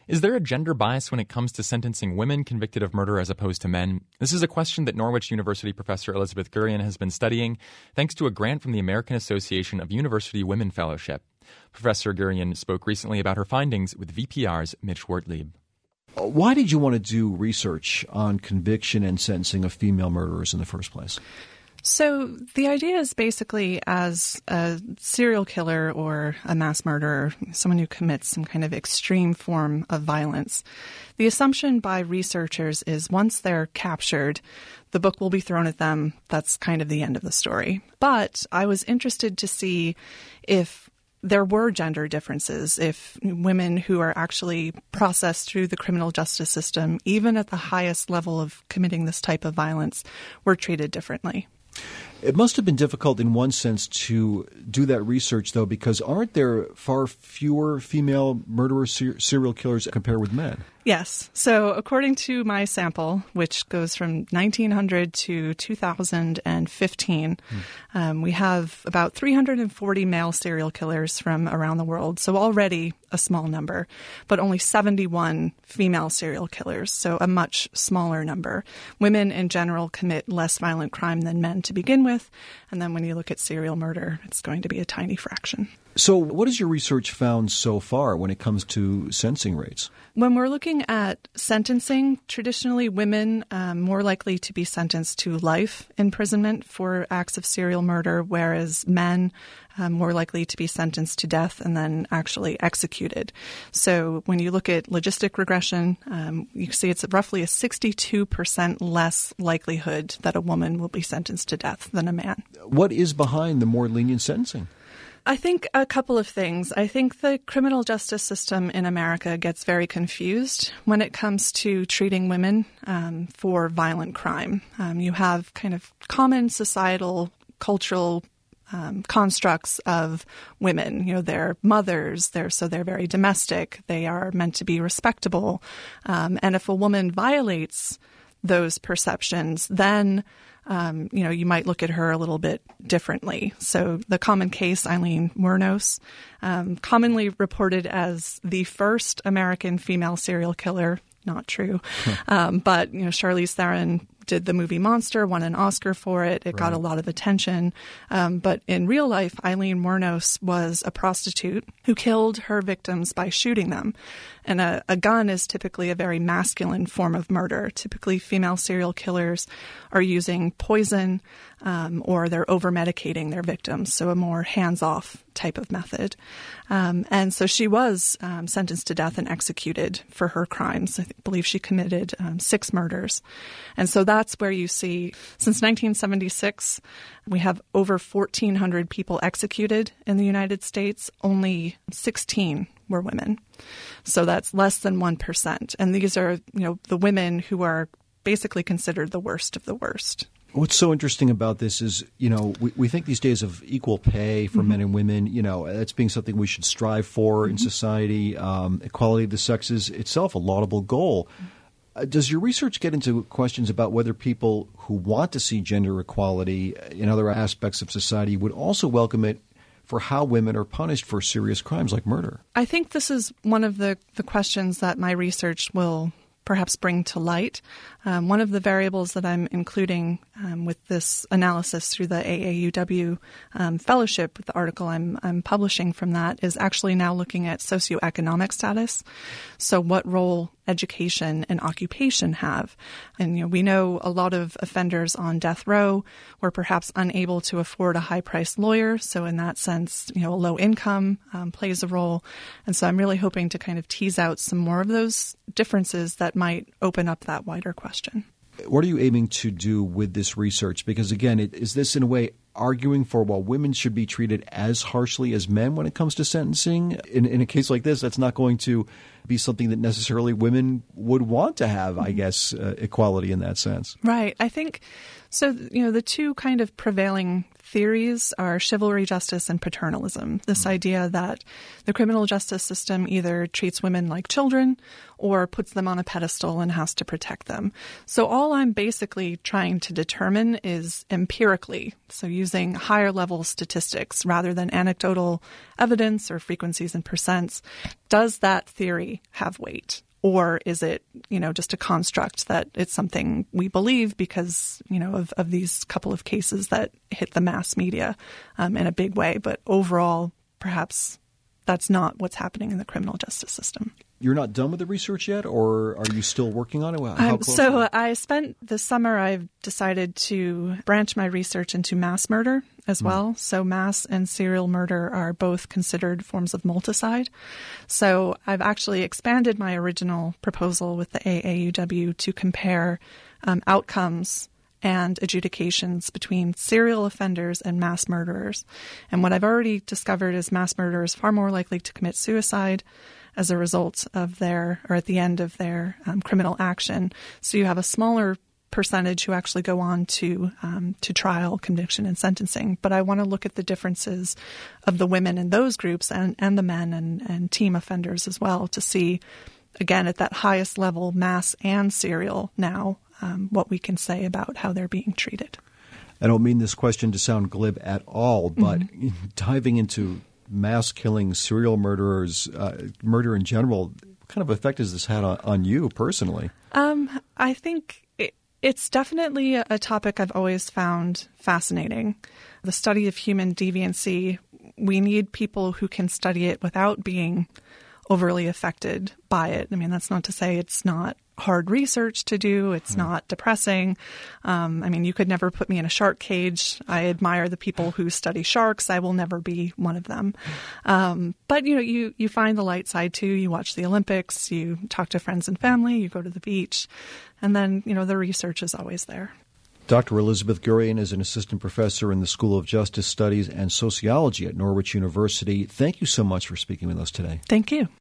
Is there a gender bias when it comes to sentencing women convicted of murder as opposed to men? This is a question that Norwich University professor Elizabeth Gurian has been studying thanks to a grant from the American Association of University Women Fellowship. Professor Gurian spoke recently about her findings with VPR's Mitch Wortlieb. Why did you want to do research on conviction and sentencing of female murderers in the first place? So the idea is basically, as a serial killer or a mass murderer, someone who commits some kind of extreme form of violence, the assumption by researchers is once they're captured, the book will be thrown at them. That's kind of the end of the story. But I was interested to see if there were gender differences, if women who are actually processed through the criminal justice system, even at the highest level of committing this type of violence, were treated differently. It must have been difficult in one sense to do that research, though, because aren't there far fewer female murderers, serial killers compared with men? Yes. So according to my sample, which goes from 1900 to 2015, we have about 340 male serial killers from around the world. So already a small number, but only 71 female serial killers. So a much smaller number. Women in general commit less violent crime than men to begin with. And then when you look at serial murder, it's going to be a tiny fraction. So what has your research found so far when it comes to sentencing rates? When we're looking at sentencing, traditionally women more likely to be sentenced to life imprisonment for acts of serial murder, whereas men more likely to be sentenced to death and then actually executed. So when you look at logistic regression, you see it's roughly a 62% less likelihood that a woman will be sentenced to death than a man. What is behind the more lenient sentencing? I think a couple of things. I think the criminal justice system in America gets very confused when it comes to treating women for violent crime. You have kind of common societal, cultural constructs of women. You know, they're mothers, they're very domestic, they are meant to be respectable. And if a woman violates those perceptions, then you might look at her a little bit differently. So the common case, Eileen Wuornos, commonly reported as the first American female serial killer. Not true. But, Charlize Theron did the movie Monster, won an Oscar for it. It got a lot of attention. But in real life, Eileen Wuornos was a prostitute who killed her victims by shooting them. And a gun is typically a very masculine form of murder. Typically, female serial killers are using poison or they're over-medicating their victims, so a more hands-off type of method. And so she was sentenced to death and executed for her crimes. I believe she committed 6 murders. And so that's where you see, since 1976, we have over 1,400 people executed in the United States. Only 16 were women. So that's less than 1%. And these are, the women who are basically considered the worst of the worst. What's so interesting about this is, we think these days of equal pay for men and women, that's being something we should strive for in society. Equality of the sexes itself, a laudable goal. Does your research get into questions about whether people who want to see gender equality in other aspects of society would also welcome it for how women are punished for serious crimes like murder? I think this is one of the questions that my research will perhaps bring to light. One of the variables that I'm including with this analysis through the AAUW fellowship, with the article I'm publishing from that, is actually now looking at socioeconomic status. So what role education and occupation have. And we know a lot of offenders on death row were perhaps unable to afford a high-priced lawyer. So in that sense, a low income plays a role. And so I'm really hoping to kind of tease out some more of those differences that might open up that wider question. What are you aiming to do with this research? Because again, is this in a way arguing for, women should be treated as harshly as men when it comes to sentencing? In a case like this, that's not going to be something that necessarily women would want to have, I guess, equality in that sense. Right. I think so. The two kind of prevailing theories are chivalry justice and paternalism. This idea that the criminal justice system either treats women like children or puts them on a pedestal and has to protect them. So all I'm basically trying to determine is empirically, so using higher level statistics rather than anecdotal evidence or frequencies and percents, does that theory actually have weight? Or is it, just a construct that it's something we believe because, of these couple of cases that hit the mass media in a big way. But overall, perhaps that's not what's happening in the criminal justice system. You're not done with the research yet, or are you still working on it? How close so I spent the summer, I've decided to branch my research into mass murder as well. So mass and serial murder are both considered forms of multicide. So I've actually expanded my original proposal with the AAUW to compare outcomes and adjudications between serial offenders and mass murderers. And what I've already discovered is mass murderers far more likely to commit suicide as a result of at the end of their criminal action. So you have a smaller percentage who actually go on to trial, conviction, and sentencing. But I want to look at the differences of the women in those groups and the men and team offenders as well to see, again, at that highest level, mass and serial now, what we can say about how they're being treated. I don't mean this question to sound glib at all, but diving into mass killing, serial murderers, murder in general, what kind of effect has this had on you personally? I think it's definitely a topic I've always found fascinating. The study of human deviancy, we need people who can study it without being overly affected by it. I mean, that's not to say it's not hard research to do. It's not depressing. You could never put me in a shark cage. I admire the people who study sharks. I will never be one of them. But, you find the light side too. You watch the Olympics, you talk to friends and family, you go to the beach, and then, the research is always there. Dr. Elizabeth Gurian is an assistant professor in the School of Justice Studies and Sociology at Norwich University. Thank you so much for speaking with us today. Thank you.